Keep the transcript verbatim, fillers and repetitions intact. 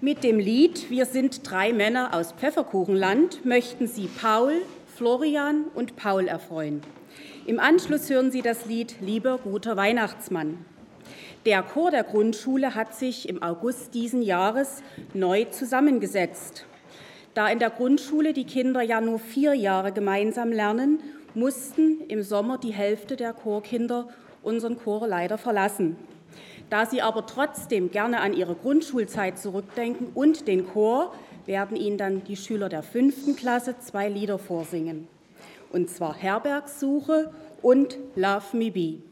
Mit dem Lied »Wir sind drei Männer aus Pfefferkuchenland« möchten Sie Paul, Florian und Paul erfreuen. Im Anschluss hören Sie das Lied »Lieber guter Weihnachtsmann«. Der Chor der Grundschule hat sich im August diesen Jahres neu zusammengesetzt. Da in der Grundschule die Kinder ja nur vier Jahre gemeinsam lernen, mussten im Sommer die Hälfte der Chorkinder unseren Chor leider verlassen. Da sie aber trotzdem gerne an ihre Grundschulzeit zurückdenken und den Chor, werden Ihnen dann die Schüler der fünften Klasse zwei Lieder vorsingen. Und zwar Herbergssuche und Love Me Be.